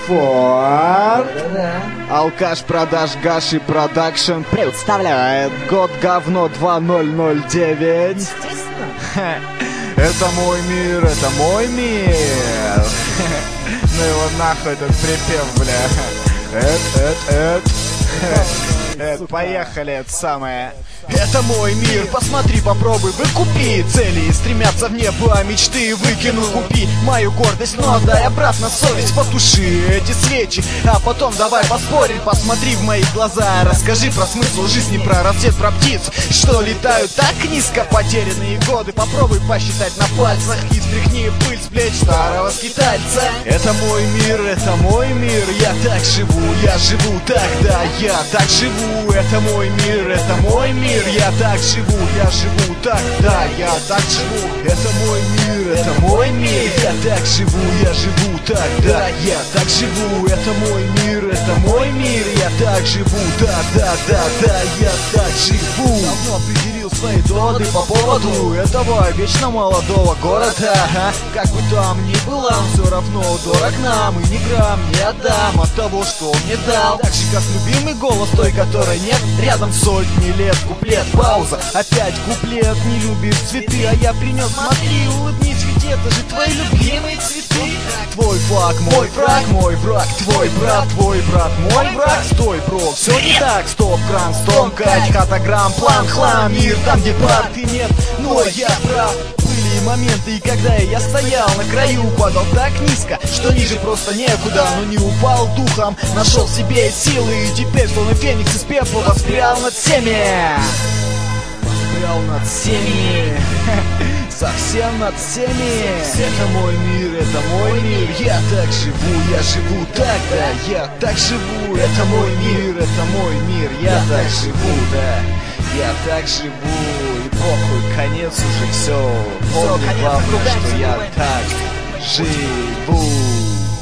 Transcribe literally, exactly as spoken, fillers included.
Форд. Да-да. Алкаш продаж Гаши Продакшн представляет год говно два тысячи девять. Естественно. Это мой мир, это мой мир. Ну его нахуй этот припев, бля. Эт, эт, эт. Эт, поехали, это самое. Это мой мир, посмотри, попробуй, выкупи. Цели стремятся в небо, а мечты выкину. Купи мою гордость, но отдай обратно совесть. Потуши эти свечи, а потом давай поспорим. Посмотри в мои глаза, расскажи про смысл жизни, про рассвет, про птиц, что летают так низко. Потерянные годы попробуй посчитать на пальцах и стряхни пыль с плеч старого скитальца. Это мой мир, это мой мир, я так живу, я живу так, да, я так живу. Это мой мир, это мой мир, я так живу, я живу так, да, я так живу. Это мой мир, это мой мир, я так живу, я живу так, да, я так живу. Это мой мир, это мой мир, я так живу, да, да, да, да, я так живу. Давно определил свои доводы по поводу этого вечно молодого города. Ага. Как бы там ни было, он все равно дорог нам, и ни грамм не отдам от того, что он мне дал. Так же, как любимый голос той, которой нет рядом сотни лет. Куплет, пауза, опять куплет. Не любишь цветы, а я принес, смотри, улыбнись, ведь это же твои любимые цветы. Твой флаг, мой фраг, мой враг, твой брат, твой брат, мой враг. Стой, бро, все не так, стоп, кран, стомкать, хатограмм, план, хлам, мир там, где парты нет, но я прав. Были моменты, и когда я стоял на краю, падал так низко, что ниже просто некуда, но не упал духом, нашел в себе силы, и теперь, словно феникс из пепла, воспрял над всеми. Воспрял над всеми. Совсем над всеми. Это мой мир, это мой мир, я так живу, я живу так, да, я так живу. Это мой мир, это мой мир, я так живу, да, я так живу. И похуй, конец уже, все. Помни главное, что я так живу.